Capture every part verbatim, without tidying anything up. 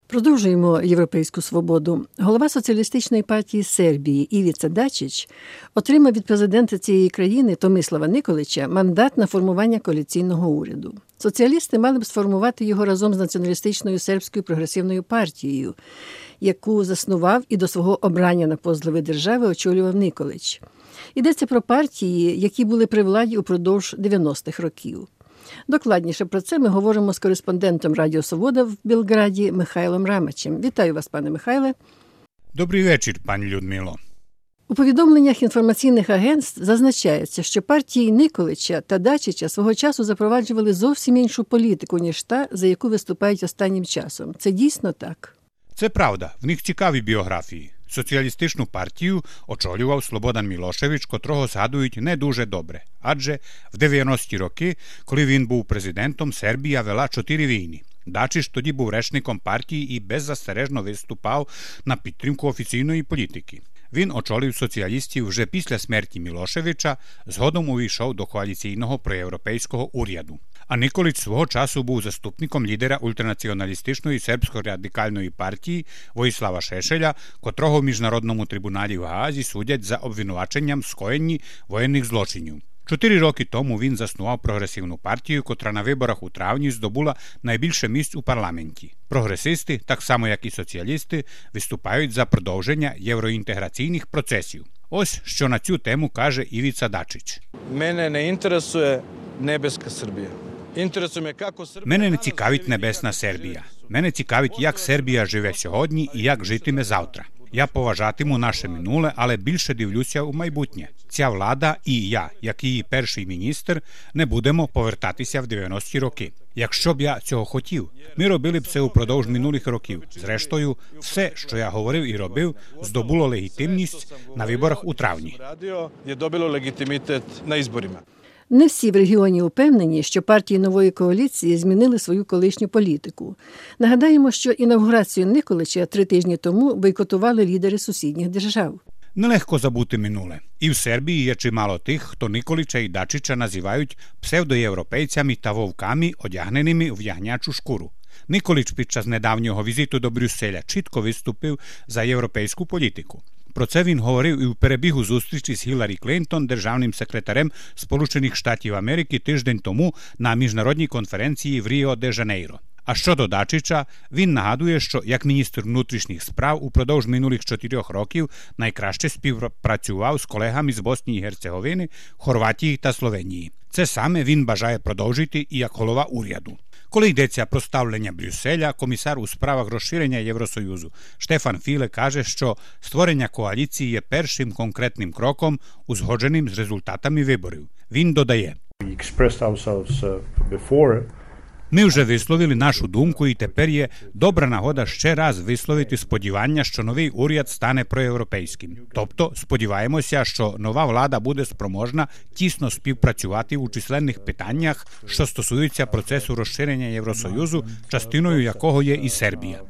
Продовжуємо «Європейську свободу». Голова Соціалістичної партії Сербії Івіца Дачич отримав від президента цієї країни Томислава Николича мандат на формування коаліційного уряду. Соціалісти мали б сформувати його разом з націоналістичною сербською прогресивною партією, яку заснував і до свого обрання на пост глави держави очолював Николич. Йдеться про партії, які були при владі упродовж дев'яностих років. Докладніше про це ми говоримо з кореспондентом Радіо Свобода в Білграді Михайлом Рамачем. Вітаю вас, пане Михайле. Добрий вечір, пані Людмило. У повідомленнях інформаційних агентств зазначається, що партії Николича та Дачича свого часу запроваджували зовсім іншу політику, ніж та, за яку виступають останнім часом. Це дійсно так? Це правда. В них цікаві біографії. Соціалістичну партію очолював Слободан Мілошевич, котрого згадують не дуже добре. Адже в дев'яності роки, коли він був президентом, Сербія вела чотири війни. Дачич тоді був речником партії і беззастережно виступав на підтримку офіційної політики. Він очолив соціалістів вже після смерті Мілошевича, згодом увійшов до коаліційного проєвропейського уряду. А Николич свого часу був заступником лідера ультранаціоналістичної сербсько-радикальної партії Воїслава Шешеля, котрого в Міжнародному трибуналі в Гаазі судять за обвинуваченням в скоєнні воєнних злочинів. Чотири роки тому він заснував прогресивну партію, котра на виборах у травні здобула найбільше місць у парламенті. Прогресисти, так само як і соціалісти, виступають за продовження євроінтеграційних процесів. Ось що на цю тему каже Івіца Дачич. Мене не інтересує небеска Сербія. Інтересує, як Сербія... Мене не цікавить небесна Сербія. Мене цікавить, як Сербія живе сьогодні і як житиме завтра. Я поважатиму наше минуле, але більше дивлюся у майбутнє. Ця влада і я, як її перший міністр, не будемо повертатися в дев'яності роки. Якщо б я цього хотів, ми робили б це упродовж минулих років. Зрештою, все, що я говорив і робив, здобуло легітимність на виборах у травні. Є добило легітимітет на ізборima. Не всі в регіоні упевнені, що партії нової коаліції змінили свою колишню політику. Нагадаємо, що інавгурацію Николича три тижні тому бойкотували лідери сусідніх держав. Нелегко забути минуле. І в Сербії є чимало тих, хто Николича і Дачича називають псевдоєвропейцями та вовками, одягненими в ягнячу шкуру. Николич під час недавнього візиту до Брюсселя чітко виступив за європейську політику. Про це він говорив і в перебігу зустрічі з Гіларі Клінтон, державним секретарем Сполучених Штатів Америки, тиждень тому на міжнародній конференції в Ріо-де-Жанейро. А щодо Дачича, він нагадує, що як міністр внутрішніх справ упродовж минулих чотирьох років найкраще співпрацював з колегами з Боснії і Герцеговини, Хорватії та Словенії. Це саме він бажає продовжити і як голова уряду. Коли йдеться про ставлення Брюсселя, комісар у справах розширення Євросоюзу Штефан Філе каже, що створення коаліції є першим конкретним кроком, узгодженим з результатами виборів. Він додає: ми вже висловили нашу думку, і тепер є добра нагода ще раз висловити сподівання, що новий уряд стане проєвропейським. Тобто, сподіваємося, що нова влада буде спроможна тісно співпрацювати у численних питаннях, що стосуються процесу розширення Євросоюзу, частиною якого є і Сербія.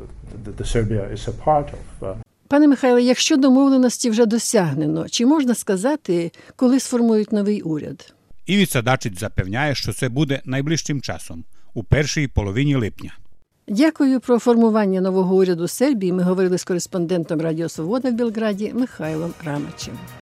Пане Михайле, якщо домовленості вже досягнено, чи можна сказати, коли сформують новий уряд? Івіца Дачич запевняє, що це буде найближчим часом, у першій половині липня. Дякую. Про формування нового уряду Сербії ми говорили з кореспондентом Радіо Свобода в Білграді Михайлом Рамачем.